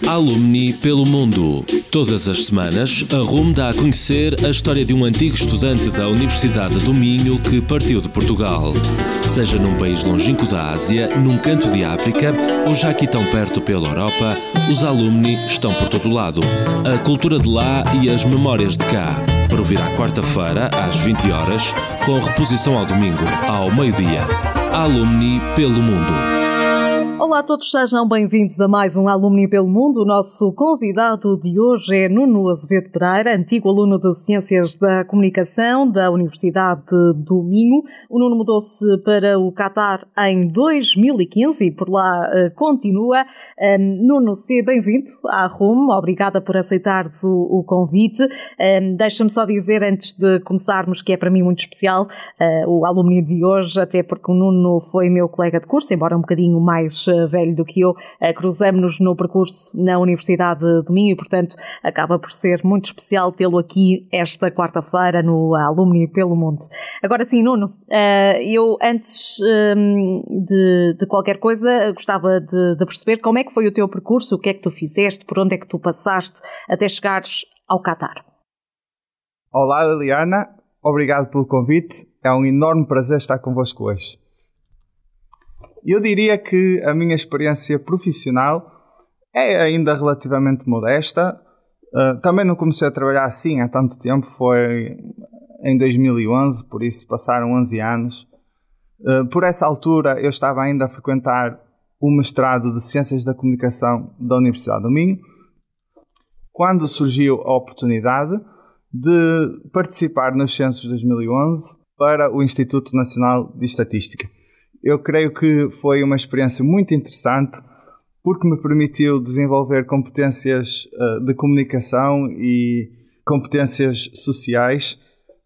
Alumni pelo Mundo. Todas as semanas, a RUM dá a conhecer a história de um antigo estudante da Universidade do Minho que partiu de Portugal. Seja num país longínquo da Ásia, num canto de África ou já aqui tão perto pela Europa, os alumni estão por todo lado. A cultura de lá e as memórias de cá. Para ouvir à quarta-feira, às 20 horas, com reposição ao domingo, ao meio-dia. Alumni pelo Mundo. Olá a todos, sejam bem-vindos a mais um Alumni pelo Mundo. O nosso convidado de hoje é Nuno Azevedo Pereira, antigo aluno de Ciências da Comunicação da Universidade do Minho. O Nuno mudou-se para o Qatar em 2015 e por lá continua. Nuno, seja bem-vindo à RUM, obrigada por aceitares o convite. Deixa-me só dizer, antes de começarmos, que é para mim muito especial o Alumni de hoje, até porque o Nuno foi meu colega de curso, embora um bocadinho mais velho do que eu. Cruzamos-nos no percurso na Universidade do Minho e, portanto, acaba por ser muito especial tê-lo aqui esta quarta-feira no Alumni pelo Mundo. Agora sim, Nuno, eu antes de qualquer coisa gostava de perceber como é que foi o teu percurso, o que é que tu fizeste, por onde é que tu passaste até chegares ao Qatar. Olá, Liliana, obrigado pelo convite, é um enorme prazer estar convosco hoje. Eu diria que a minha experiência profissional é ainda relativamente modesta. Também não comecei a trabalhar assim há tanto tempo, foi em 2011, por isso passaram 11 anos. Por essa altura eu estava ainda a frequentar o mestrado de Ciências da Comunicação da Universidade do Minho, quando surgiu a oportunidade de participar nos censos de 2011 para o Instituto Nacional de Estatística. Eu creio que foi uma experiência muito interessante porque me permitiu desenvolver competências de comunicação e competências sociais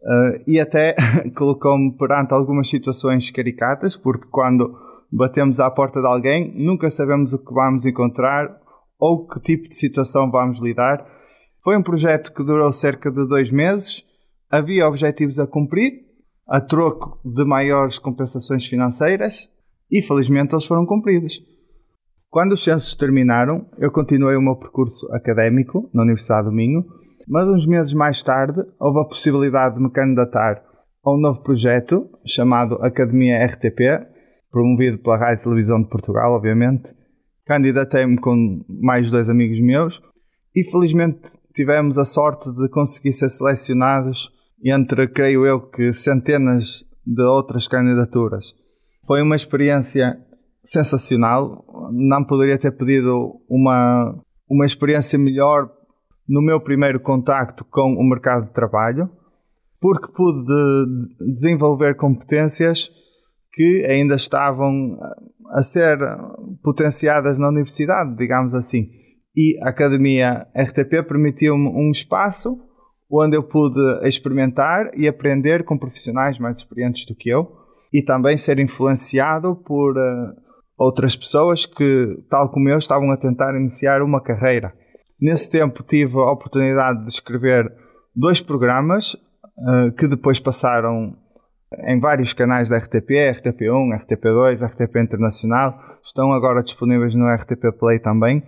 e até colocou-me perante algumas situações caricatas, porque quando batemos à porta de alguém nunca sabemos o que vamos encontrar ou que tipo de situação vamos lidar. Foi um projeto que durou cerca de 2 meses, havia objetivos a cumprir, a troco de maiores compensações financeiras, e felizmente eles foram cumpridos. Quando os censos terminaram, eu continuei o meu percurso académico na Universidade do Minho, mas uns meses mais tarde houve a possibilidade de me candidatar a um novo projeto chamado Academia RTP, promovido pela Rádio e Televisão de Portugal, obviamente. Candidatei-me com mais 2 amigos meus e felizmente tivemos a sorte de conseguir ser selecionados entre, creio eu, que centenas de outras candidaturas. Foi uma experiência sensacional. Não poderia ter pedido uma experiência melhor no meu primeiro contacto com o mercado de trabalho, porque pude desenvolver competências que ainda estavam a ser potenciadas na universidade, digamos assim. E a Academia RTP permitiu-me um espaço onde eu pude experimentar e aprender com profissionais mais experientes do que eu e também ser influenciado por outras pessoas que, tal como eu, estavam a tentar iniciar uma carreira. Nesse tempo tive a oportunidade de escrever 2 programas que depois passaram em vários canais da RTP, RTP1, RTP2, RTP Internacional, estão agora disponíveis no RTP Play também,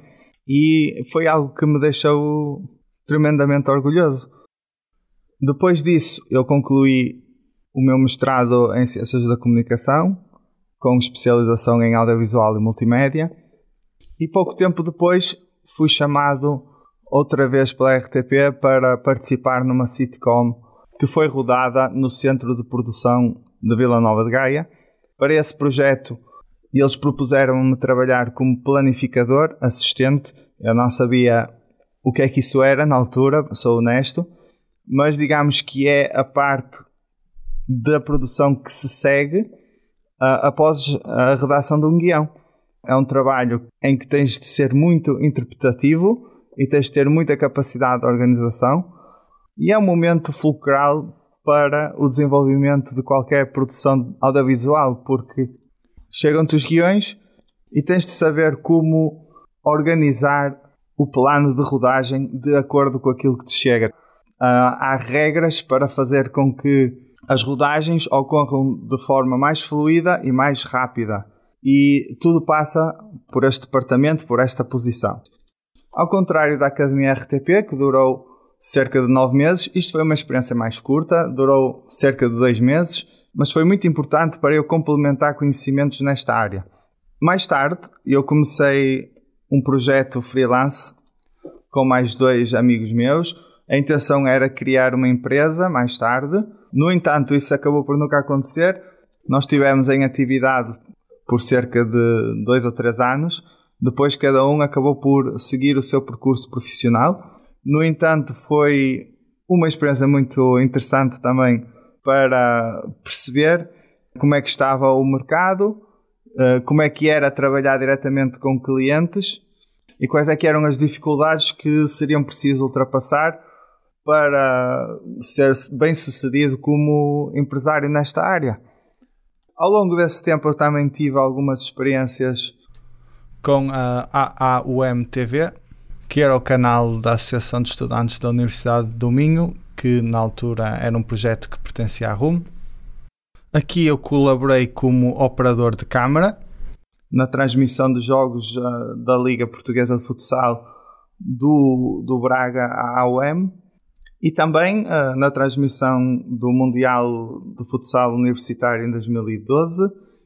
e foi algo que me deixou tremendamente orgulhoso. Depois disso, eu concluí o meu mestrado em Ciências da Comunicação, com especialização em audiovisual e multimédia, e pouco tempo depois fui chamado outra vez pela RTP para participar numa sitcom que foi rodada no Centro de Produção de Vila Nova de Gaia. Para esse projeto, eles propuseram-me trabalhar como planificador assistente. Eu não sabia o que é que isso era na altura, sou honesto, mas digamos que é a parte da produção que se segue após a redação de um guião. É um trabalho em que tens de ser muito interpretativo e tens de ter muita capacidade de organização, e é um momento fulcral para o desenvolvimento de qualquer produção audiovisual, porque chegam-te os guiões e tens de saber como organizar o plano de rodagem de acordo com aquilo que te chega. Há regras para fazer com que as rodagens ocorram de forma mais fluida e mais rápida. E tudo passa por este departamento, por esta posição. Ao contrário da Academia RTP, que durou cerca de 9 meses, isto foi uma experiência mais curta, durou cerca de 2 meses, mas foi muito importante para eu complementar conhecimentos nesta área. Mais tarde, eu comecei um projeto freelance com mais 2 amigos meus. A intenção era criar uma empresa mais tarde. No entanto, isso acabou por nunca acontecer. Nós estivemos em atividade por cerca de 2 ou 3 anos. Depois cada um acabou por seguir o seu percurso profissional. No entanto, foi uma experiência muito interessante também para perceber como é que estava o mercado, como é que era trabalhar diretamente com clientes e quais é que eram as dificuldades que seriam preciso ultrapassar para ser bem sucedido como empresário nesta área. Ao longo desse tempo eu também tive algumas experiências com a AAUM TV, que era o canal da Associação de Estudantes da Universidade do Minho, que na altura era um projeto que pertencia à RUM. Aqui eu colaborei como operador de câmara na transmissão de jogos da Liga Portuguesa de Futsal do Braga à AUM e também na transmissão do Mundial de Futsal Universitário em 2012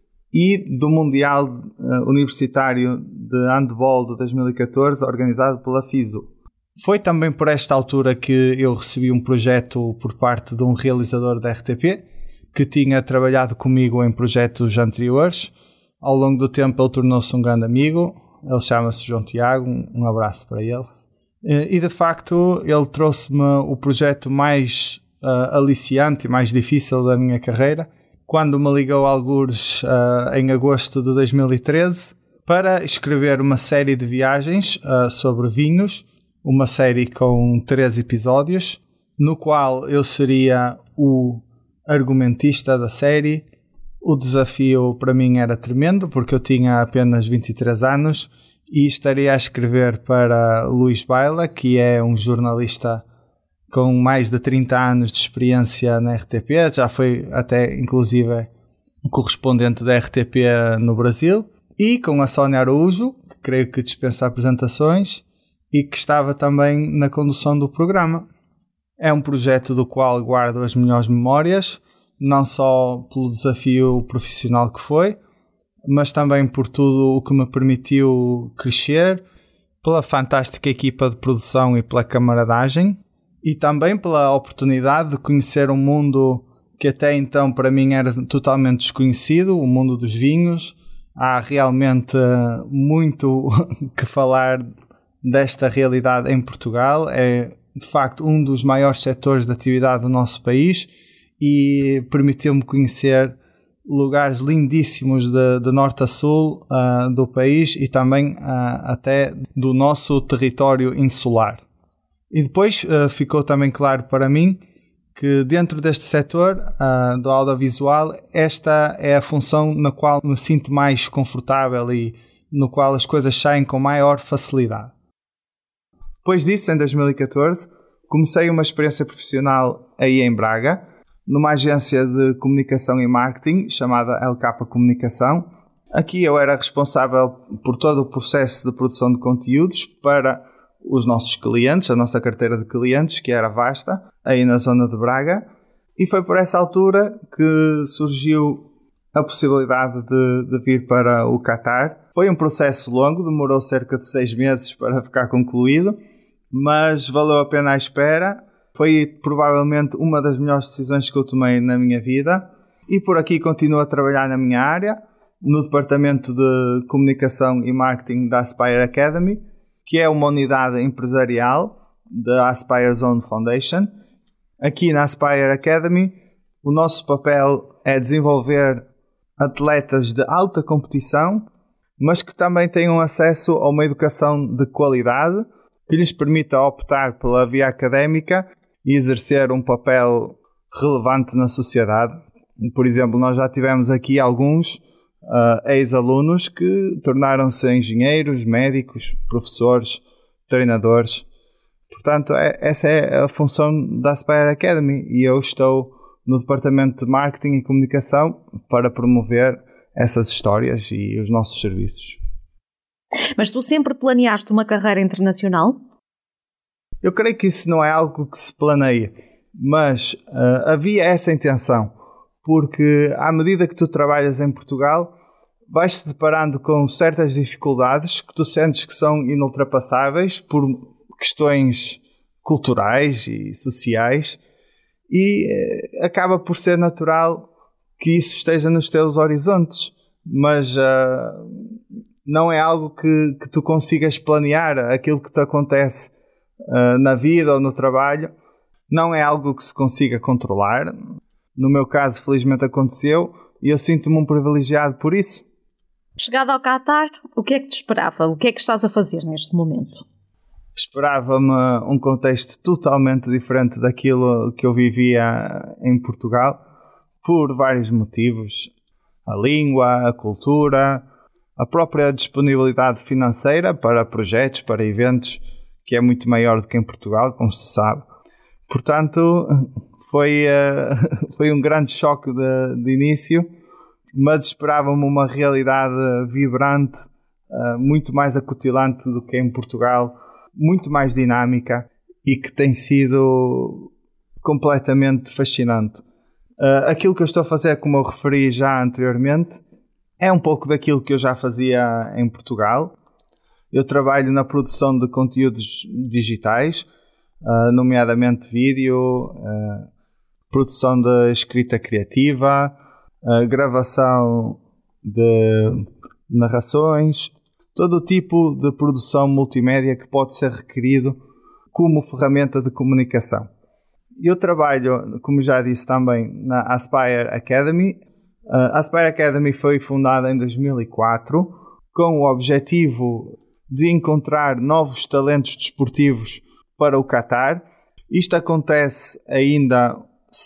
e do Mundial Universitário de Handball de 2014 organizado pela FISU. Foi também por esta altura que eu recebi um projeto por parte de um realizador da RTP que tinha trabalhado comigo em projetos anteriores. Ao longo do tempo ele tornou-se um grande amigo. Ele chama-se João Tiago, um abraço para ele. E de facto ele trouxe-me o projeto mais aliciante e mais difícil da minha carreira, quando me ligou algures em agosto de 2013 para escrever uma série de viagens sobre vinhos, uma série com 3 episódios, no qual eu seria o argumentista da série. O desafio para mim era tremendo, porque eu tinha apenas 23 anos e estaria a escrever para Luís Baila, que é um jornalista com mais de 30 anos de experiência na RTP, já foi até inclusive um correspondente da RTP no Brasil, e com a Sónia Araújo, que creio que dispensa apresentações, e que estava também na condução do programa. É um projeto do qual guardo as melhores memórias, não só pelo desafio profissional que foi, mas também por tudo o que me permitiu crescer, pela fantástica equipa de produção e pela camaradagem, e também pela oportunidade de conhecer um mundo que até então para mim era totalmente desconhecido, o mundo dos vinhos. Há realmente muito que falar desta realidade em Portugal. É de facto um dos maiores setores de atividade do nosso país e permitiu-me conhecer lugares lindíssimos de norte a sul do país e também até do nosso território insular. E depois ficou também claro para mim que dentro deste setor do audiovisual, esta é a função na qual me sinto mais confortável e no qual as coisas saem com maior facilidade. Depois disso, em 2014, comecei uma experiência profissional aí em Braga, numa agência de comunicação e marketing chamada LK Comunicação. Aqui eu era responsável por todo o processo de produção de conteúdos para os nossos clientes, a nossa carteira de clientes, que era vasta, aí na zona de Braga, e foi por essa altura que surgiu a possibilidade de vir para o Qatar. Foi um processo longo, demorou cerca de 6 meses para ficar concluído, mas valeu a pena a espera. Foi provavelmente uma das melhores decisões que eu tomei na minha vida, e por aqui continuo a trabalhar na minha área, no departamento de comunicação e marketing da Aspire Academy, que é uma unidade empresarial da Aspire Zone Foundation. Aqui na Aspire Academy, o nosso papel é desenvolver atletas de alta competição, mas que também tenham acesso a uma educação de qualidade que lhes permita optar pela via académica e exercer um papel relevante na sociedade. Por exemplo, nós já tivemos aqui alguns ex-alunos que tornaram-se engenheiros, médicos, professores, treinadores. Portanto, essa é a função da Aspire Academy e eu estou no departamento de marketing e comunicação para promover essas histórias e os nossos serviços. Mas tu sempre planeaste uma carreira internacional? Eu creio que isso não é algo que se planeia, mas havia essa intenção, porque à medida que tu trabalhas em Portugal, vais-te deparando com certas dificuldades que tu sentes que são inultrapassáveis por questões culturais e sociais, e acaba por ser natural que isso esteja nos teus horizontes, mas não é algo que tu consigas planear. Aquilo que te acontece na vida ou no trabalho não é algo que se consiga controlar. No meu caso, felizmente aconteceu, e eu sinto-me um privilegiado por isso. Chegado ao Qatar, o que é que te esperava? O que é que estás a fazer neste momento? Esperava-me um contexto totalmente diferente daquilo que eu vivia em Portugal, por vários motivos. A língua, a cultura, a própria disponibilidade financeira para projetos, para eventos, que é muito maior do que em Portugal, como se sabe. Portanto, foi um grande choque de início, mas esperava-me uma realidade vibrante, muito mais acutilante do que em Portugal, muito mais dinâmica e que tem sido completamente fascinante. Aquilo que eu estou a fazer, como eu referi já anteriormente, é um pouco daquilo que eu já fazia em Portugal. Eu trabalho na produção de conteúdos digitais, nomeadamente vídeo, produção de escrita criativa, gravação de narrações, todo o tipo de produção multimédia que pode ser requerido como ferramenta de comunicação. Eu trabalho, como já disse também, na Aspire Academy. A Aspire Academy foi fundada em 2004 com o objetivo de encontrar novos talentos desportivos para o Qatar. Isto acontece ainda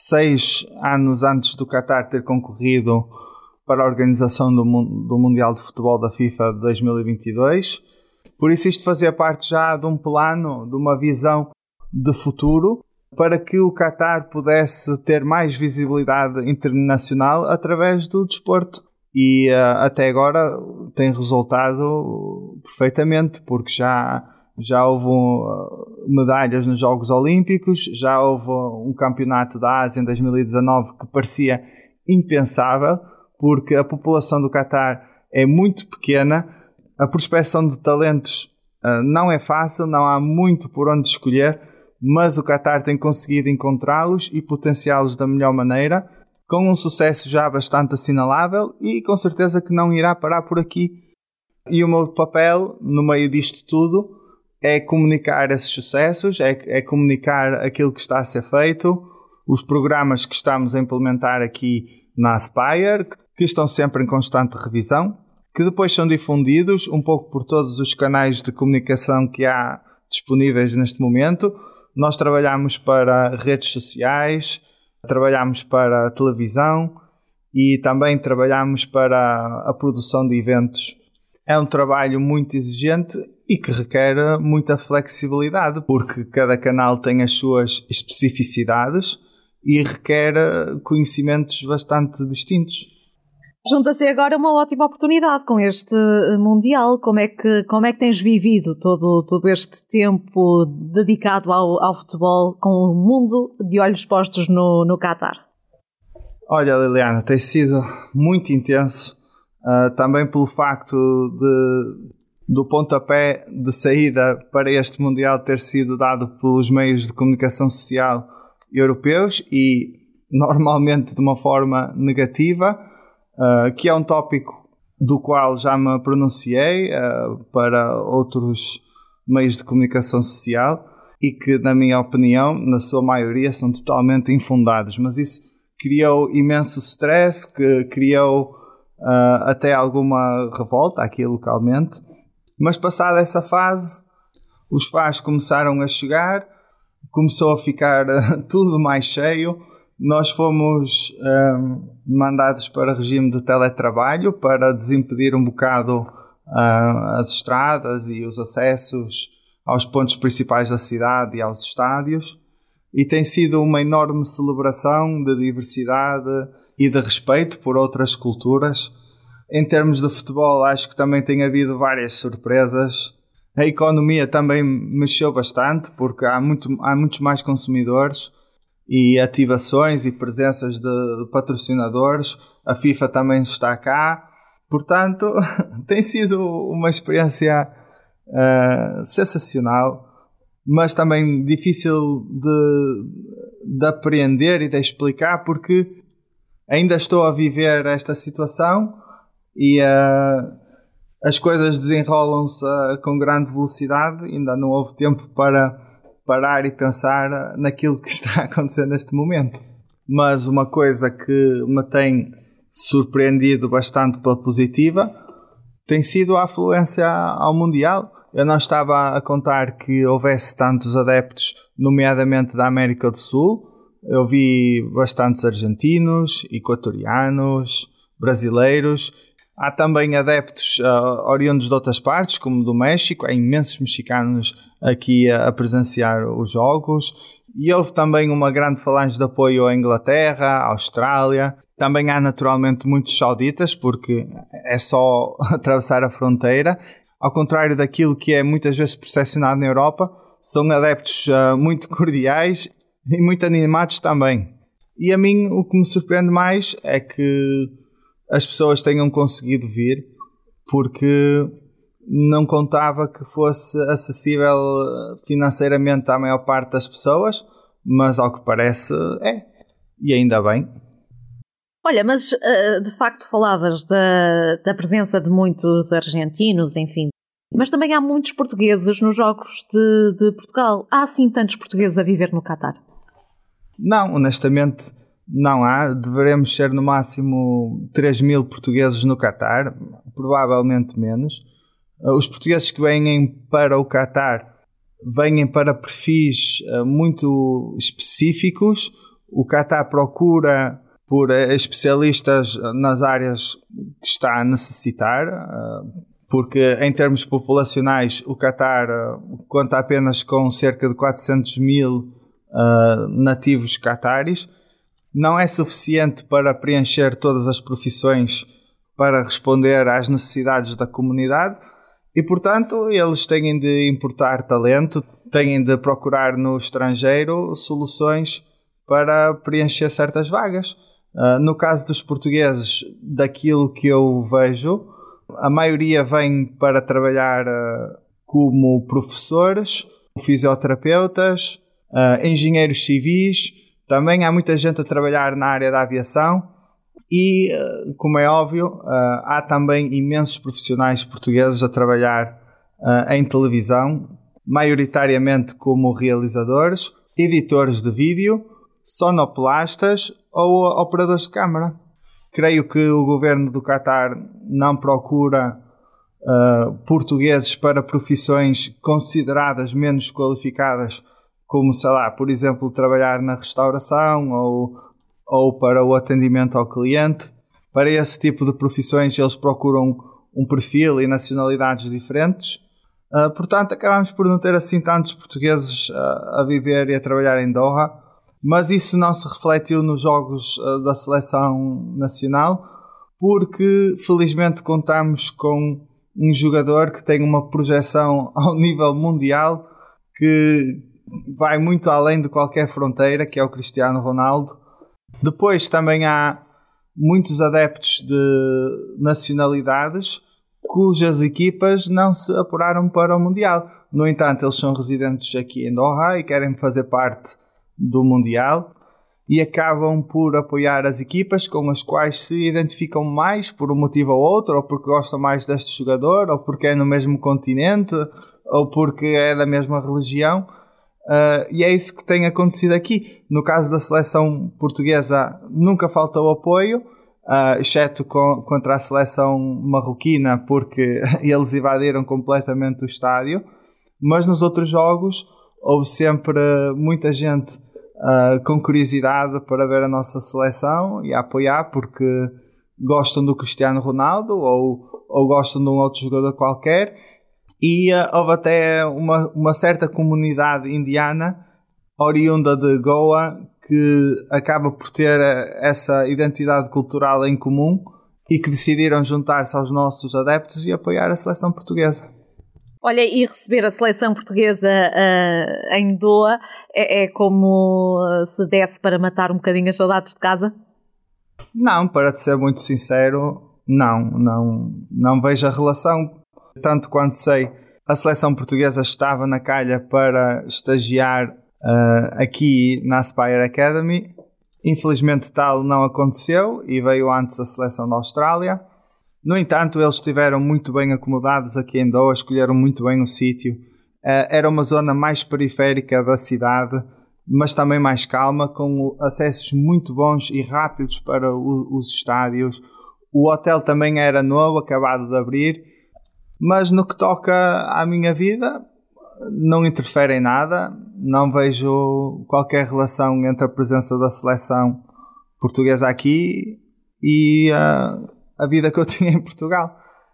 6 anos antes do Qatar ter concorrido para a organização do Mundial de Futebol da FIFA de 2022. Por isso isto fazia parte já de um plano, de uma visão de futuro, para que o Qatar pudesse ter mais visibilidade internacional através do desporto. E até agora tem resultado perfeitamente, porque já houve medalhas nos Jogos Olímpicos, já houve um campeonato da Ásia em 2019 que parecia impensável, porque a população do Qatar é muito pequena, a prospecção de talentos não é fácil, não há muito por onde escolher, mas o Qatar tem conseguido encontrá-los e potenciá-los da melhor maneira, com um sucesso já bastante assinalável, e com certeza que não irá parar por aqui. E o meu papel no meio disto tudo é comunicar esses sucessos, é comunicar aquilo que está a ser feito, os programas que estamos a implementar aqui na Aspire, que estão sempre em constante revisão, que depois são difundidos um pouco por todos os canais de comunicação que há disponíveis neste momento. Nós trabalhamos para redes sociais, trabalhamos para a televisão e também trabalhamos para a produção de eventos. É um trabalho muito exigente e que requer muita flexibilidade, porque cada canal tem as suas especificidades e requer conhecimentos bastante distintos. Junta-se agora uma ótima oportunidade com este Mundial. Como é que tens vivido todo este tempo dedicado ao futebol, com o mundo de olhos postos no Qatar? Olha, Liliana, tem sido muito intenso, também pelo facto do pontapé de saída para este Mundial ter sido dado pelos meios de comunicação social europeus e normalmente de uma forma negativa, que é um tópico do qual já me pronunciei para outros meios de comunicação social e que, na minha opinião, na sua maioria, são totalmente infundados. Mas isso criou imenso stress, que criou até alguma revolta aqui localmente. Mas passada essa fase, os fãs começaram a chegar, começou a ficar tudo mais cheio. Nós fomos mandados para regime de teletrabalho para desimpedir um bocado as estradas e os acessos aos pontos principais da cidade e aos estádios. E tem sido uma enorme celebração de diversidade e de respeito por outras culturas. Em termos de futebol, acho que também tem havido várias surpresas. A economia também mexeu bastante, porque há muitos mais consumidores e ativações e presenças de patrocinadores. A FIFA também está cá. Portanto, tem sido uma experiência sensacional, mas também difícil de apreender e de explicar, porque ainda estou a viver esta situação e as coisas desenrolam-se com grande velocidade. Ainda não houve tempo para parar e pensar naquilo que está acontecendo neste momento. Mas uma coisa que me tem surpreendido bastante pela positiva tem sido a afluência ao Mundial. Eu não estava a contar que houvesse tantos adeptos, nomeadamente da América do Sul. Eu vi bastantes argentinos, equatorianos, brasileiros. Há também adeptos oriundos de outras partes, como do México. Há imensos mexicanos aqui a presenciar os jogos. E houve também uma grande falange de apoio à Inglaterra, à Austrália. Também há naturalmente muitos sauditas, porque é só atravessar a fronteira. Ao contrário daquilo que é muitas vezes percepcionado na Europa, são adeptos muito cordiais e muito animados também. E a mim o que me surpreende mais é que as pessoas tenham conseguido vir, porque não contava que fosse acessível financeiramente à maior parte das pessoas, mas ao que parece é, e ainda bem. Olha, mas de facto falavas da presença de muitos argentinos, enfim, mas também há muitos portugueses nos Jogos de Portugal. Há assim tantos portugueses a viver no Qatar? Não, honestamente não há. Deveremos ser no máximo 3.000 portugueses no Qatar, provavelmente menos. Os portugueses que vêm para o Qatar vêm para perfis muito específicos. O Qatar procura por especialistas nas áreas que está a necessitar, porque em termos populacionais o Qatar conta apenas com cerca de 400.000 nativos qataris. Não é suficiente para preencher todas as profissões para responder às necessidades da comunidade e, portanto, eles têm de importar talento, têm de procurar no estrangeiro soluções para preencher certas vagas. No caso dos portugueses, daquilo que eu vejo, a maioria vem para trabalhar como professores, fisioterapeutas, engenheiros civis. Também há muita gente a trabalhar na área da aviação e, como é óbvio, há também imensos profissionais portugueses a trabalhar em televisão, maioritariamente como realizadores, editores de vídeo, sonoplastas ou operadores de câmara. Creio que o governo do Qatar não procura portugueses para profissões consideradas menos qualificadas, como, sei lá, por exemplo, trabalhar na restauração ou para o atendimento ao cliente. Para esse tipo de profissões eles procuram um perfil e nacionalidades diferentes. Portanto, acabamos por não ter assim tantos portugueses a viver e a trabalhar em Doha, mas isso não se refletiu nos jogos da seleção nacional, porque felizmente contamos com um jogador que tem uma projeção ao nível mundial que vai muito além de qualquer fronteira, que é o Cristiano Ronaldo. Depois também há muitos adeptos de nacionalidades cujas equipas não se apuraram para o Mundial. No entanto, eles são residentes aqui em Doha e querem fazer parte do Mundial e acabam por apoiar as equipas com as quais se identificam mais por um motivo ou outro, ou porque gostam mais deste jogador, ou porque é no mesmo continente, ou porque é da mesma religião. E é isso que tem acontecido aqui. No caso da seleção portuguesa nunca faltou apoio, exceto contra a seleção marroquina, porque eles invadiram completamente o estádio, mas nos outros jogos houve sempre muita gente com curiosidade para ver a nossa seleção e a apoiar porque gostam do Cristiano Ronaldo ou gostam de um outro jogador qualquer. E houve até uma certa comunidade indiana oriunda de Goa que acaba por ter essa identidade cultural em comum e que decidiram juntar-se aos nossos adeptos e apoiar a seleção portuguesa. Olha, e receber a seleção portuguesa em Doha é como se desse para matar um bocadinho as saudades de casa? Não, para te ser muito sincero, não vejo a relação. Tanto quanto sei, a seleção portuguesa estava na calha para estagiar aqui na Aspire Academy. Infelizmente tal não aconteceu e veio antes a seleção da Austrália. No entanto, eles estiveram muito bem acomodados aqui em Doha, escolheram muito bem o sítio. Era uma zona mais periférica da cidade, mas também mais calma, com acessos muito bons e rápidos para os estádios. O hotel também era novo, acabado de abrir, mas no que toca à minha vida, não interfere em nada. Não vejo qualquer relação entre a presença da seleção portuguesa aqui e a vida que eu tinha em Portugal.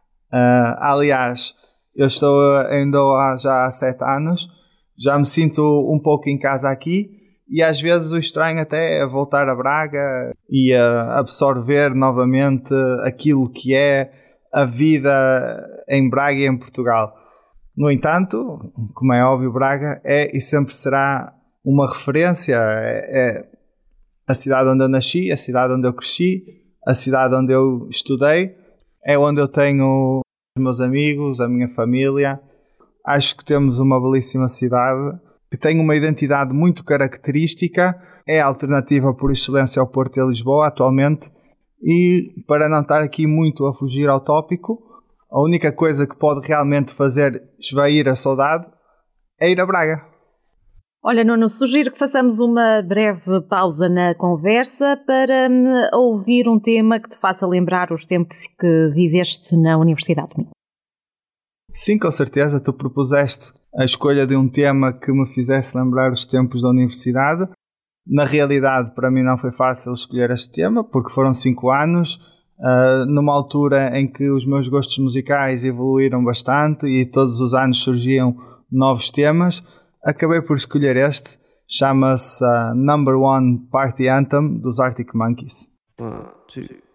Aliás, eu estou em Doha já há 7 anos, já me sinto um pouco em casa aqui e às vezes o estranho até é voltar a Braga e absorver novamente aquilo que é a vida em Braga e em Portugal. No entanto, como é óbvio, Braga é e sempre será uma referência. É a cidade onde eu nasci, a cidade onde eu cresci, a cidade onde eu estudei, é onde eu tenho os meus amigos, a minha família. Acho que temos uma belíssima cidade que tem uma identidade muito característica, é a alternativa por excelência ao Porto e a Lisboa atualmente, e para não estar aqui muito a fugir ao tópico, a única coisa que pode realmente fazer esvair a saudade é ir a Braga. Olha, Nuno, sugiro que façamos uma breve pausa na conversa para ouvir um tema que te faça lembrar os tempos que viveste na Universidade do Minho. Sim, com certeza. Tu propuseste a escolha de um tema que me fizesse lembrar os tempos da universidade. Na realidade, para mim não foi fácil escolher este tema, porque foram 5 anos, numa altura em que os meus gostos musicais evoluíram bastante e todos os anos surgiam novos temas. Acabei por escolher este, chama-se Number One Party Anthem dos Arctic Monkeys. 1, 2, 4.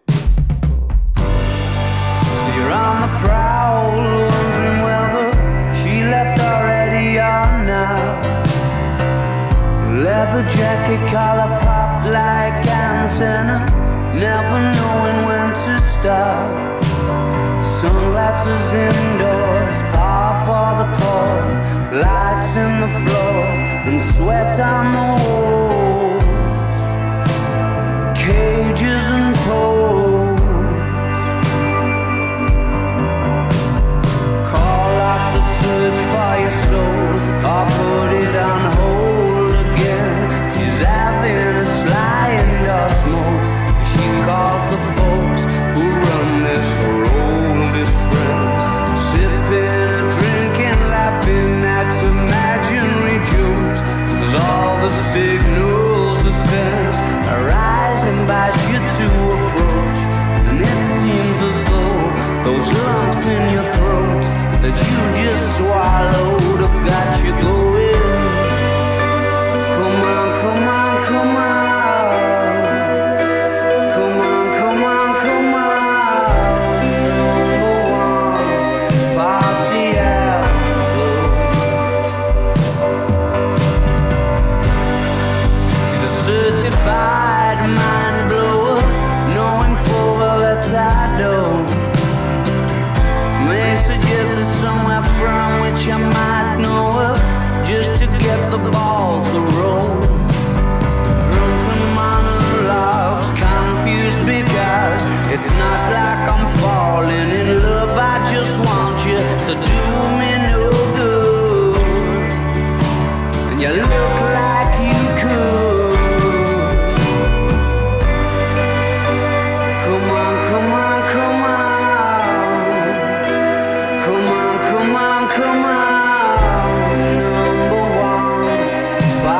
So you're on the prowl, wondering whether she left already or not. Leather jacket, collar pop like antenna, never knowing when to stop. Sunglasses indoors, par for the cause. Lights in the floors and sweat on the walls. Cages and poles. Call off the search for your soul or put it on hold again. She's having a sly indoor smoke. She calls the folks who run this, her oldest friends. Sipping a drink and laughing at imaginary jokes. As all the signals are sent, arise and invite you to approach. And it seems as though those lumps in your throat that you just swallowed have got you going. Come on, come on, come on. I might know of just to get the ball to roll. Drunken monologues, confused because it's not like I'm falling in love. I just want you to do me no good, and you look like you could. Come on, come on, come on. Come on, come on, come on. Number one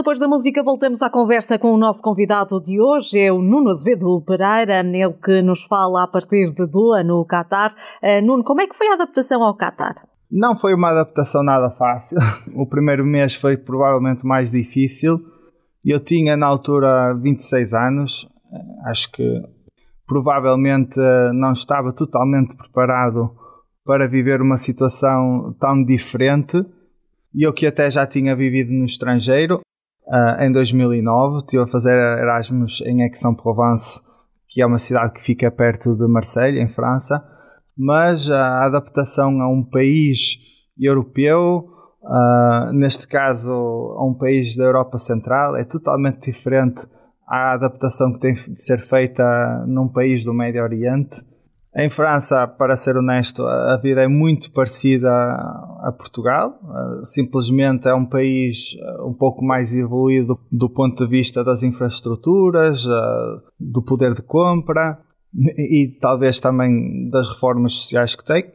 depois da música, voltamos à conversa com o nosso convidado de hoje, é o Nuno Azevedo Pereira, ele que nos fala a partir de Doha, no Qatar. Nuno, como é que foi a adaptação ao Qatar? Não foi uma adaptação nada fácil. O primeiro mês foi provavelmente mais difícil. Eu tinha na altura 26 anos, acho que provavelmente não estava totalmente preparado para viver uma situação tão diferente. E eu que até já tinha vivido no estrangeiro, em 2009, estive a fazer Erasmus em Aix-en-Provence, que é uma cidade que fica perto de Marselha, em França, mas a adaptação a um país europeu, neste caso a um país da Europa Central, é totalmente diferente à adaptação que tem de ser feita num país do Médio Oriente. Em França, para ser honesto, a vida é muito parecida a Portugal. Simplesmente é um país um pouco mais evoluído do ponto de vista das infraestruturas, do poder de compra e talvez também das reformas sociais que tem.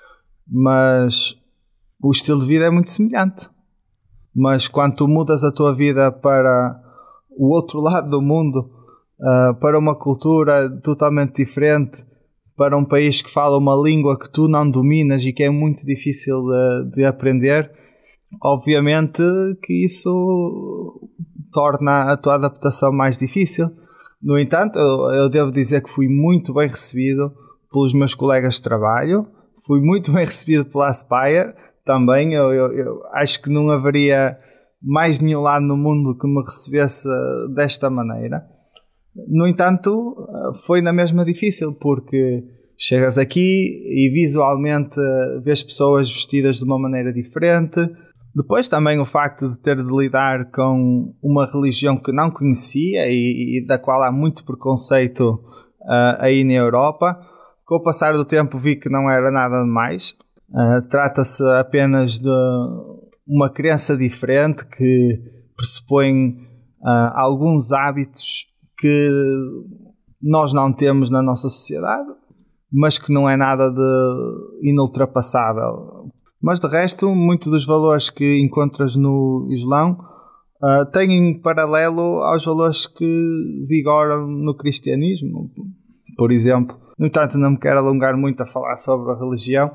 Mas o estilo de vida é muito semelhante. Mas quando tu mudas a tua vida para o outro lado do mundo, para uma cultura totalmente diferente, para um país que fala uma língua que tu não dominas e que é muito difícil de aprender, obviamente que isso torna a tua adaptação mais difícil. No entanto, eu devo dizer que fui muito bem recebido pelos meus colegas de trabalho, fui muito bem recebido pela Aspire também. Eu acho que não haveria mais nenhum lado no mundo que me recebesse desta maneira. No entanto, foi na mesma difícil, porque chegas aqui e visualmente vês pessoas vestidas de uma maneira diferente. Depois também o facto de ter de lidar com uma religião que não conhecia e da qual há muito preconceito aí na Europa. Com o passar do tempo vi que não era nada demais. Trata-se apenas de uma crença diferente que pressupõe alguns hábitos que nós não temos na nossa sociedade, mas que não é nada de inultrapassável. Mas de resto, muitos dos valores que encontras no Islão têm em paralelo aos valores que vigoram no cristianismo, por exemplo. No entanto, não me quero alongar muito a falar sobre a religião.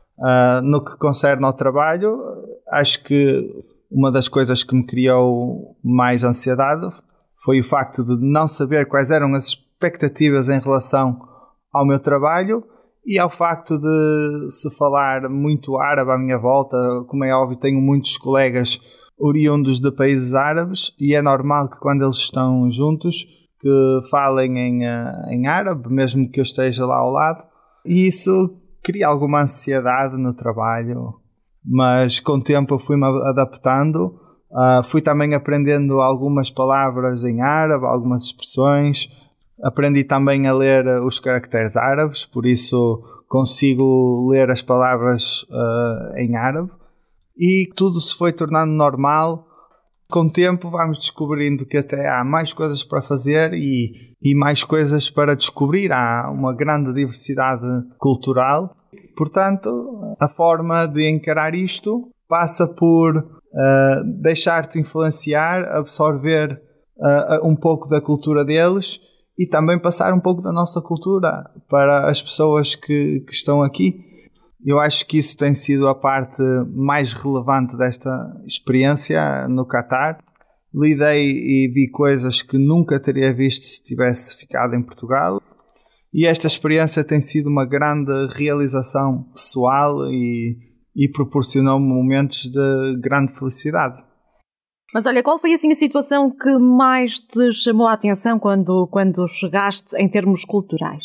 No que concerne ao trabalho, acho que uma das coisas que me criou mais ansiedade foi o facto de não saber quais eram as expectativas em relação ao meu trabalho e ao facto de se falar muito árabe à minha volta. Como é óbvio, tenho muitos colegas oriundos de países árabes e é normal que quando eles estão juntos que falem em árabe, mesmo que eu esteja lá ao lado. E isso cria alguma ansiedade no trabalho, mas com o tempo eu fui-me adaptando. Fui também aprendendo algumas palavras em árabe, algumas expressões. Aprendi também a ler os caracteres árabes, por isso consigo ler as palavras em árabe. E tudo se foi tornando normal. Com o tempo vamos descobrindo que até há mais coisas para fazer e mais coisas para descobrir. Há uma grande diversidade cultural. Portanto, a forma de encarar isto passa por deixar-te influenciar, absorver um pouco da cultura deles e também passar um pouco da nossa cultura para as pessoas que estão aqui. Eu acho que isso tem sido a parte mais relevante desta experiência no Qatar. Lidei e vi coisas que nunca teria visto se tivesse ficado em Portugal. E esta experiência tem sido uma grande realização pessoal e proporcionou-me momentos de grande felicidade. Mas olha, qual foi assim a situação que mais te chamou a atenção quando chegaste em termos culturais?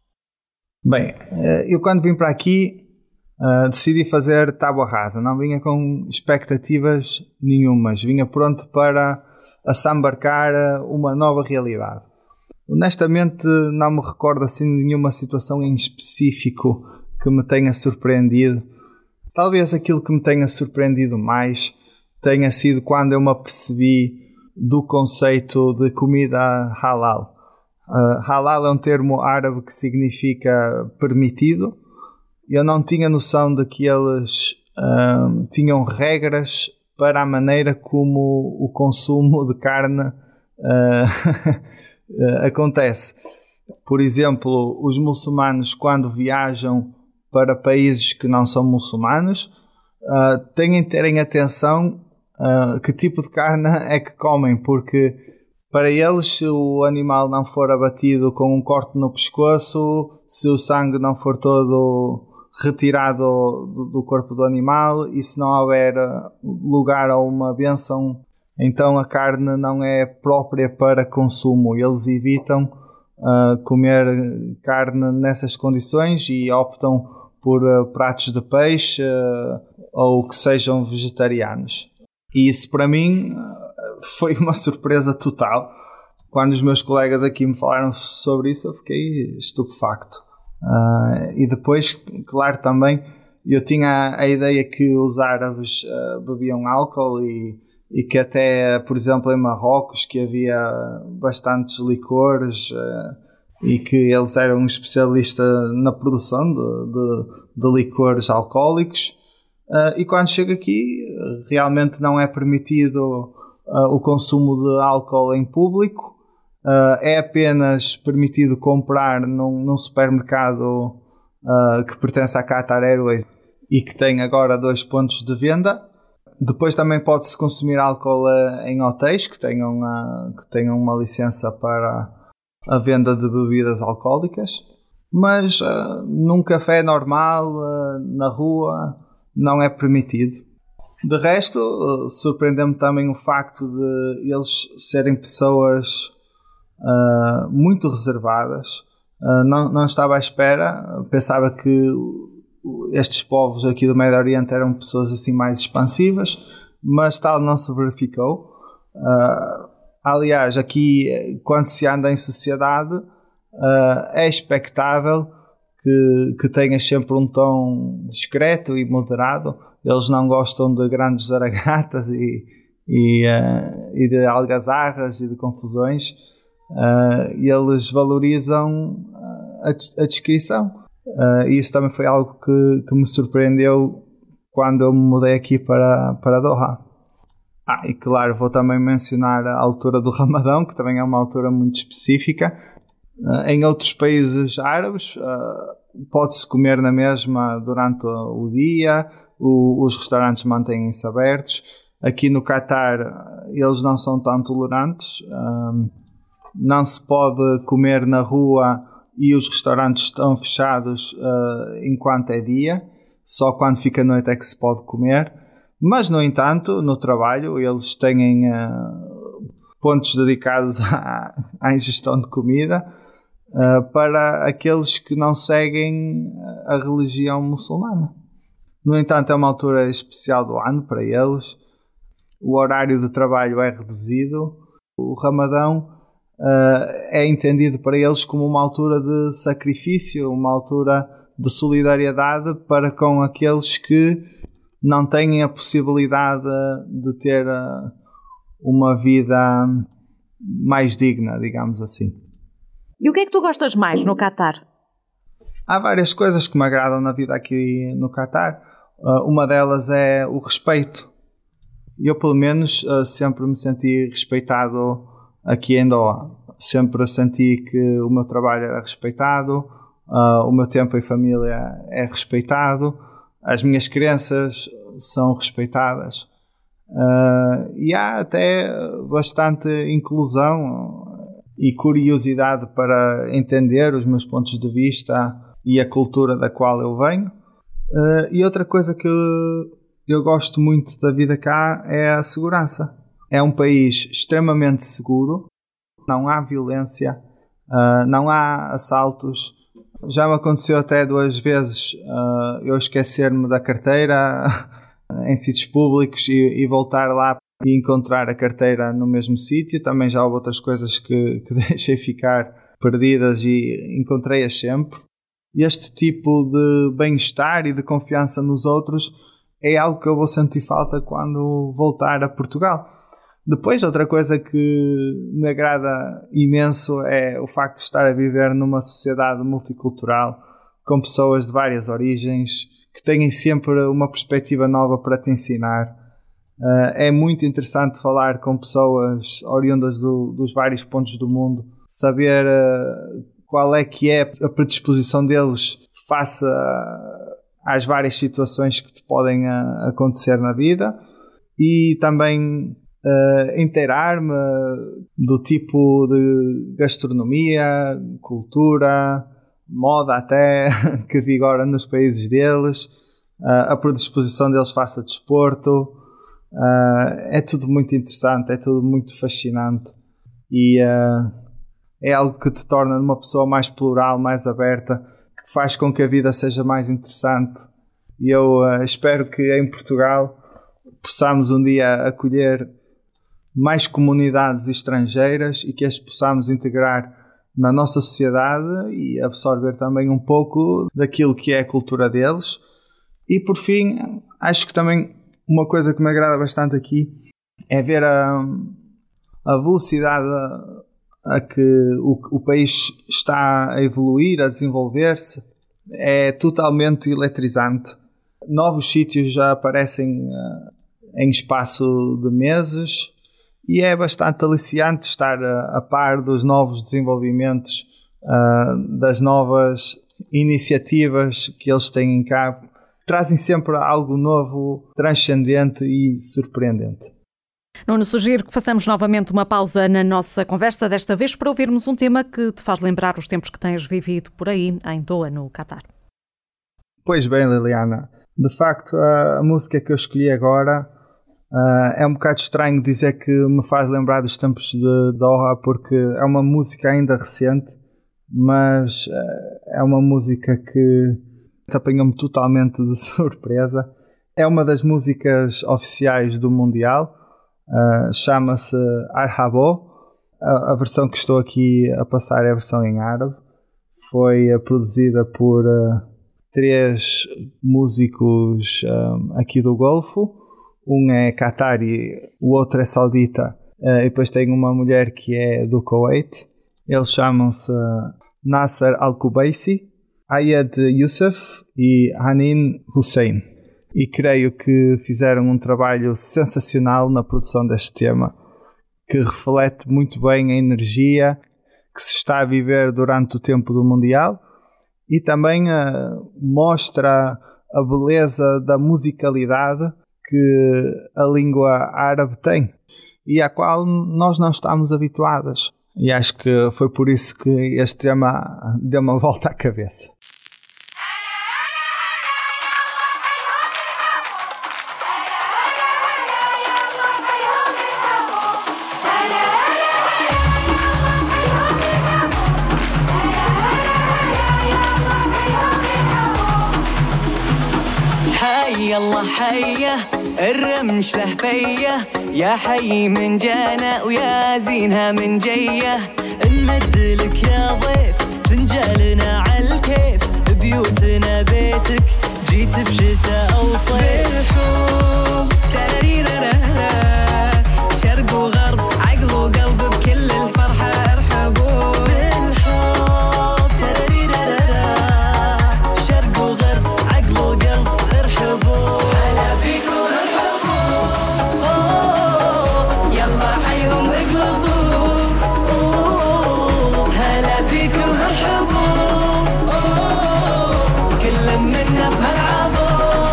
Bem, eu quando vim para aqui decidi fazer tábua rasa. Não vinha com expectativas nenhumas. Vinha pronto para assambarcar uma nova realidade. Honestamente, não me recordo assim de nenhuma situação em específico que me tenha surpreendido. Talvez aquilo que me tenha surpreendido mais tenha sido quando eu me apercebi do conceito de comida halal. Halal é um termo árabe que significa permitido. Eu não tinha noção de que eles tinham regras para a maneira como o consumo de carne acontece. Por exemplo, os muçulmanos, quando viajam para países que não são muçulmanos, têm de terem atenção que tipo de carne é que comem, porque para eles, se o animal não for abatido com um corte no pescoço, se o sangue não for todo retirado do corpo do animal e se não houver lugar a uma bênção, então a carne não é própria para consumo. Eles evitam comer carne nessas condições e optam por pratos de peixe ou que sejam vegetarianos. E isso para mim foi uma surpresa total. Quando os meus colegas aqui me falaram sobre isso, eu fiquei estupefacto. E depois, claro, também eu tinha a ideia que os árabes bebiam álcool e que até, por exemplo, em Marrocos, que havia bastantes licores e que eles eram especialistas na produção de licores alcoólicos. E quando chego aqui, realmente não é permitido o consumo de álcool em público. É apenas permitido comprar num supermercado que pertence à Qatar Airways e que tem agora 2 pontos de venda. Depois também pode-se consumir álcool em hotéis que tenham uma licença para a venda de bebidas alcoólicas. Mas num café normal, na rua, não é permitido. De resto, surpreendeu-me também o facto de eles serem pessoas muito reservadas. Não estava à espera. Pensava que estes povos aqui do Médio Oriente eram pessoas assim mais expansivas, mas tal não se verificou. Aliás, aqui quando se anda em sociedade é expectável que tenhas sempre um tom discreto e moderado. Eles não gostam de grandes zaragatas e de algazarras e de confusões. Eles valorizam a discrição. E isso também foi algo que me surpreendeu quando eu me mudei aqui para Doha. E claro, vou também mencionar a altura do Ramadão, que também é uma altura muito específica. Em outros países árabes pode-se comer na mesma durante o dia, os restaurantes mantêm-se abertos. Aqui no Qatar eles não são tão tolerantes, não se pode comer na rua e os restaurantes estão fechados enquanto é dia, só quando fica noite é que se pode comer. Mas, no entanto, no trabalho eles têm pontos dedicados à ingestão de comida para aqueles que não seguem a religião muçulmana. No entanto, é uma altura especial do ano para eles. O horário de trabalho é reduzido. O Ramadão é entendido para eles como uma altura de sacrifício, uma altura de solidariedade para com aqueles que não têm a possibilidade de ter uma vida mais digna, digamos assim. E o que é que tu gostas mais no Qatar? Há várias coisas que me agradam na vida aqui no Qatar. Uma delas é o respeito. Eu, pelo menos, sempre me senti respeitado aqui em Doha. Sempre senti que o meu trabalho era respeitado, o meu tempo em família é respeitado, as minhas crenças são respeitadas. E há até bastante inclusão e curiosidade para entender os meus pontos de vista e a cultura da qual eu venho. E outra coisa que eu gosto muito da vida cá é a segurança. É um país extremamente seguro, não há violência, não há assaltos. Já me aconteceu até 2 vezes eu esquecer-me da carteira em sítios públicos e voltar lá e encontrar a carteira no mesmo sítio. Também já houve outras coisas que deixei ficar perdidas e encontrei-as sempre. Este tipo de bem-estar e de confiança nos outros é algo que eu vou sentir falta quando voltar a Portugal. Depois, outra coisa que me agrada imenso é o facto de estar a viver numa sociedade multicultural, com pessoas de várias origens, que têm sempre uma perspectiva nova para te ensinar. É muito interessante falar com pessoas oriundas dos vários pontos do mundo, saber qual é que é a predisposição deles face às várias situações que te podem acontecer na vida, e também inteirar-me do tipo de gastronomia, cultura, moda até, que vigora nos países deles, a predisposição deles face a desporto. É tudo muito interessante, é tudo muito fascinante, e é algo que te torna uma pessoa mais plural, mais aberta, que faz com que a vida seja mais interessante. E eu espero que em Portugal possamos um dia acolher mais comunidades estrangeiras e que as possamos integrar na nossa sociedade e absorver também um pouco daquilo que é a cultura deles. E por fim, acho que também uma coisa que me agrada bastante aqui é ver a velocidade a que o país está a evoluir, a desenvolver-se. É totalmente eletrizante. Novos sítios já aparecem em espaço de meses, e é bastante aliciante estar a par dos novos desenvolvimentos, das novas iniciativas que eles têm em cá. Trazem sempre algo novo, transcendente e surpreendente. Nuno, sugiro que façamos novamente uma pausa na nossa conversa, desta vez para ouvirmos um tema que te faz lembrar os tempos que tens vivido por aí, em Doha, no Qatar. Pois bem, Liliana, de facto a música que eu escolhi agora é um bocado estranho dizer que me faz lembrar dos tempos de Doha, porque é uma música ainda recente, mas é uma música que apanhou-me totalmente de surpresa. É uma das músicas oficiais do Mundial, chama-se Arhabo. A versão que estou aqui a passar é a versão em árabe. Foi produzida por 3 músicos aqui do Golfo. Um é Qatari, o outro é saudita, e depois tem uma mulher que é do Kuwait. Eles chamam-se Nasser Al-Kubaisi, Ayed Youssef e Hanin Hussein. E creio que fizeram um trabalho sensacional na produção deste tema, que reflete muito bem a energia que se está a viver durante o tempo do Mundial, e também mostra a beleza da musicalidade que a língua árabe tem e à qual nós não estamos habituados. E acho que foi por isso que este tema deu uma volta à cabeça. يلا حيه الرمش له فيه يا حي من جانا ويا زينها من جيه نمدلك يا ضيف فنجالنا عالكيف بيوتنا بيتك جيت بشتاء او صيف بالحب تراريرا شرق وغرب عقل وقلب بكل الفرحه ارحبوا بالحب تراريرا شرق وغرب عقل وقلب ارحبوا هلا بيكم ارحبوا يلا حيهم اقلطوا هلا فيكم ارحبوا كل منا بملعبه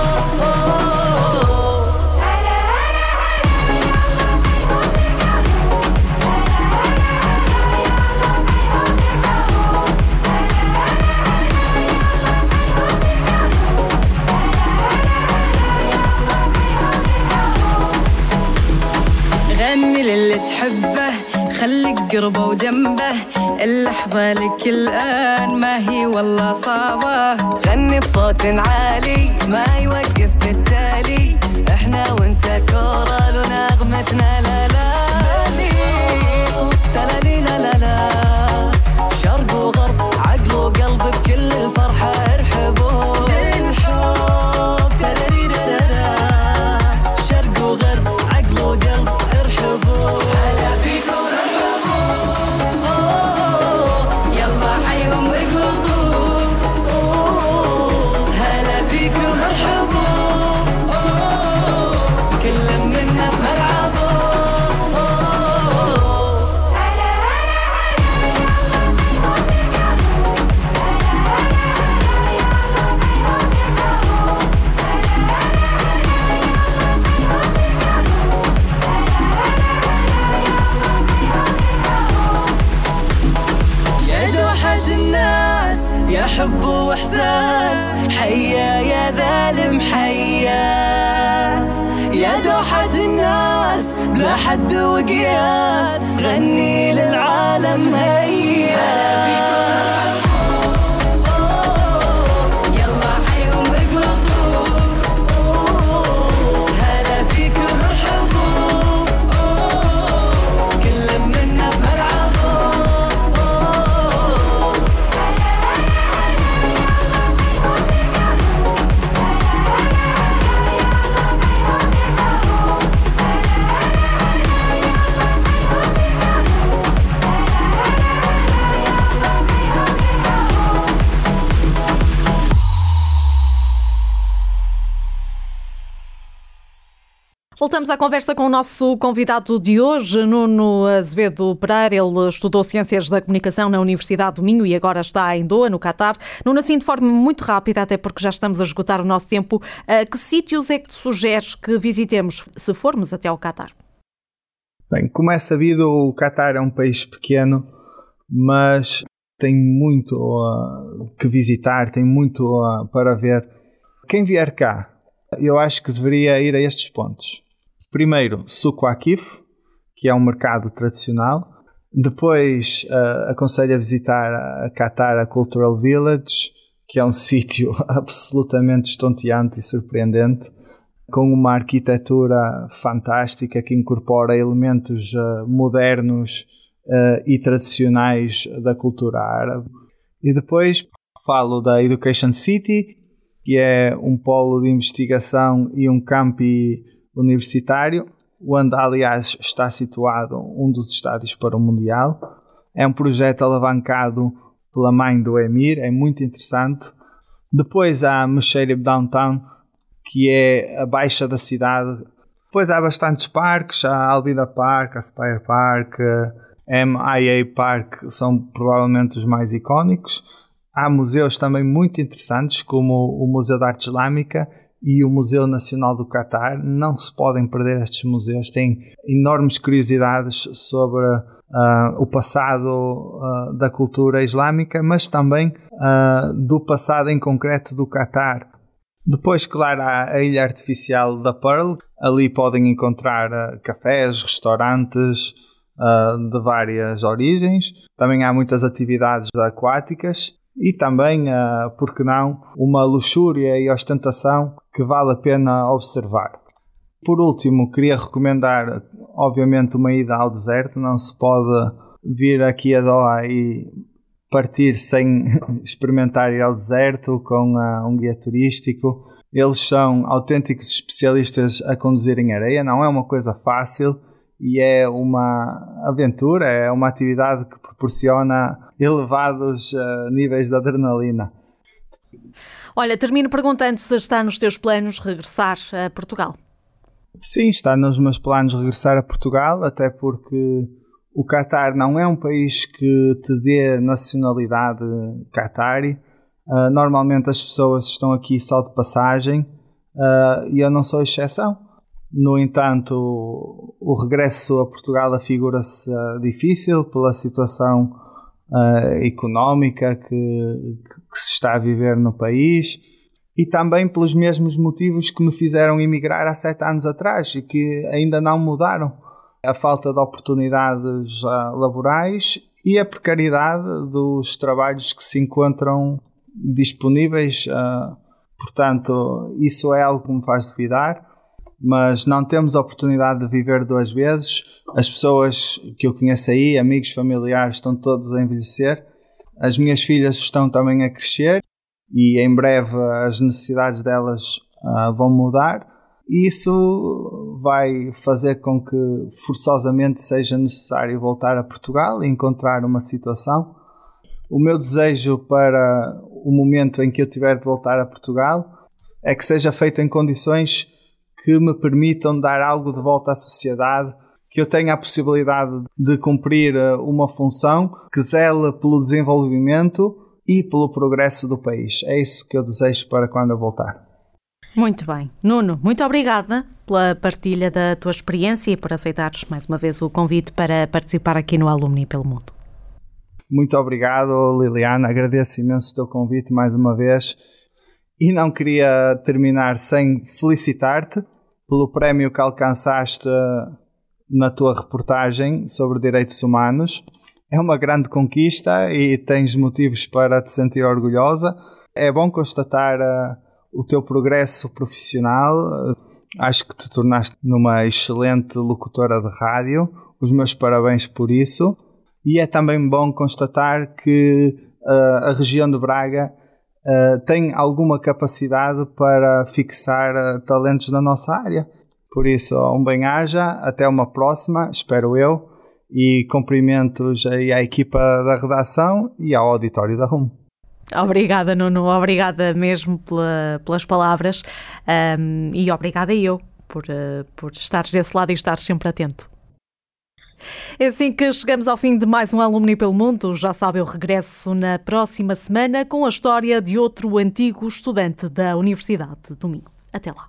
غني للي تحبه خليك قربه وجنبه اللحظة لك الآن ما هي والله صعبة غني بصوت عالي ما يوقف بالتالي احنا وانت كورال ونغمتنا لا لا تلالي لا لا لا شرق وغرب عقل وقلب بكل الفرحة ارحبوا بالحب تراريرا شرق وغرب عقل وقلب ارحبوا هلا بيكم ارحبوا يلا حيهم اقلطوا هلا فيكم ارحبوا كل منا ناس حيا يا ذا المحيا يا دوحة الناس بلا حد وقياس غني للعالم هيا Voltamos à conversa com o nosso convidado de hoje, Nuno Azevedo Pereira. Ele estudou Ciências da Comunicação na Universidade do Minho e agora está em Doha, no Catar. Nuno, assim de forma muito rápida, até porque já estamos a esgotar o nosso tempo, que sítios é que te sugeres que visitemos se formos até ao Catar? Bem, como é sabido, o Catar é um país pequeno, mas tem muito que visitar, tem muito para ver. Quem vier cá, eu acho que deveria ir a estes pontos. Primeiro, Souq Waqif, que é um mercado tradicional. Depois, aconselho a visitar a Qatar Cultural Village, que é um sítio absolutamente estonteante e surpreendente, com uma arquitetura fantástica que incorpora elementos modernos e tradicionais da cultura árabe. E depois falo da Education City, que é um polo de investigação e um campi universitário, onde, aliás, está situado um dos estádios para o Mundial. É um projeto alavancado pela mãe do Emir, é muito interessante. Depois há Musharraf Downtown, que é a baixa da cidade. Depois há bastantes parques, há Albida Park, a Spire Park, MIA Park, são provavelmente os mais icónicos. Há museus também muito interessantes, como o Museu de Arte Islâmica e o Museu Nacional do Catar. Não se podem perder estes museus, têm enormes curiosidades sobre o passado da cultura islâmica, mas também do passado em concreto do Catar. Depois, claro, há a Ilha Artificial da Pearl. Ali podem encontrar cafés, restaurantes de várias origens. Também há muitas atividades aquáticas. E também, por que não, uma luxúria e ostentação que vale a pena observar. Por último, queria recomendar, obviamente, uma ida ao deserto. Não se pode vir aqui a Doha e partir sem experimentar ir ao deserto com um guia turístico. Eles são autênticos especialistas a conduzir em areia. Não é uma coisa fácil e é uma aventura, é uma atividade que proporciona elevados níveis de adrenalina. Olha, termino perguntando se está nos teus planos regressar a Portugal. Sim, está nos meus planos regressar a Portugal, até porque o Catar não é um país que te dê nacionalidade qatari. Normalmente as pessoas estão aqui só de passagem e eu não sou exceção. No entanto, o regresso a Portugal afigura-se difícil pela situação económica que se está a viver no país e também pelos mesmos motivos que me fizeram emigrar há 7 anos atrás e que ainda não mudaram. A falta de oportunidades laborais e a precariedade dos trabalhos que se encontram disponíveis. Portanto, isso é algo que me faz duvidar. Mas não temos a oportunidade de viver 2 vezes. As pessoas que eu conheço aí, amigos, familiares, estão todos a envelhecer. As minhas filhas estão também a crescer e em breve as necessidades delas vão mudar. E isso vai fazer com que forçosamente seja necessário voltar a Portugal e encontrar uma situação. O meu desejo para o momento em que eu tiver de voltar a Portugal é que seja feito em condições que me permitam dar algo de volta à sociedade, que eu tenha a possibilidade de cumprir uma função que zele pelo desenvolvimento e pelo progresso do país. É isso que eu desejo para quando eu voltar. Muito bem. Nuno, muito obrigada pela partilha da tua experiência e por aceitares mais uma vez o convite para participar aqui no Alumni pelo Mundo. Muito obrigado, Liliana. Agradeço imenso o teu convite mais uma vez. E não queria terminar sem felicitar-te pelo prémio que alcançaste na tua reportagem sobre direitos humanos. É uma grande conquista e tens motivos para te sentir orgulhosa. É bom constatar o teu progresso profissional. Acho que te tornaste numa excelente locutora de rádio. Os meus parabéns por isso. E é também bom constatar que a região de Braga tem alguma capacidade para fixar talentos na nossa área. Por isso, um bem-aja, até uma próxima, espero eu, e cumprimentos aí à equipa da redação e ao auditório da RUM. Obrigada, Nuno, obrigada mesmo pelas palavras e obrigada eu por estares desse lado e estares sempre atento. É assim que chegamos ao fim de mais um Alumni pelo Mundo. Já sabe, eu regresso na próxima semana com a história de outro antigo estudante da Universidade do Minho. Até lá.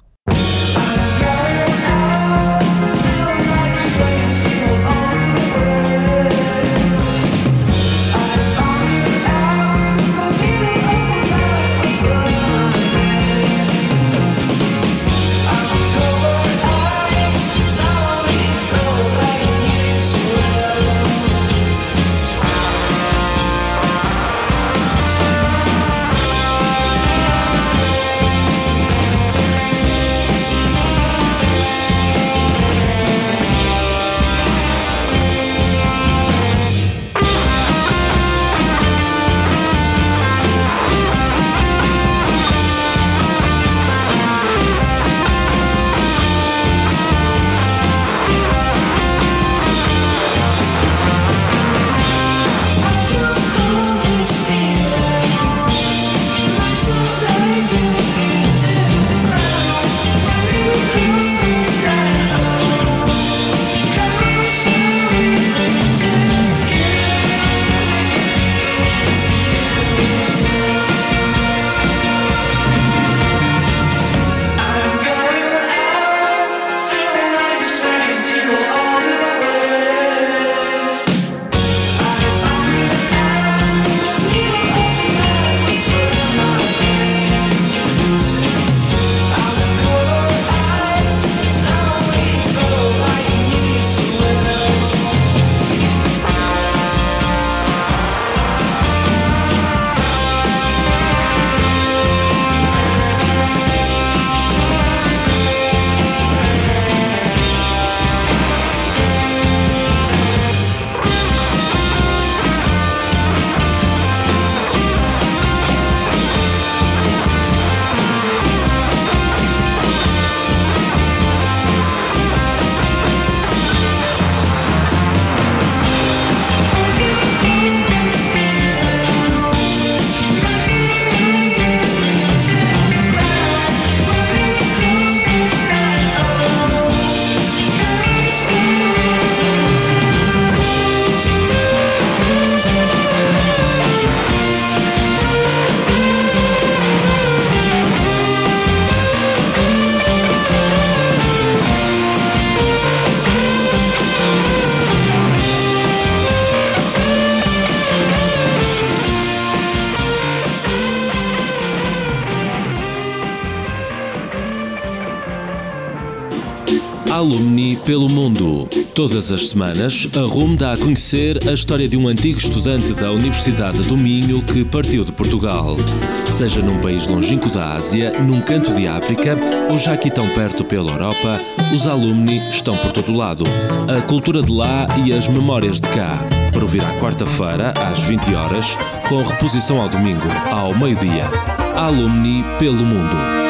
Alumni pelo Mundo. Todas as semanas, a RUM dá a conhecer a história de um antigo estudante da Universidade do Minho que partiu de Portugal. Seja num país longínquo da Ásia, num canto de África ou já aqui tão perto pela Europa, os alumni estão por todo lado. A cultura de lá e as memórias de cá. Para ouvir à quarta-feira, às 20 horas, com reposição ao domingo, ao meio-dia. Alumni pelo Mundo.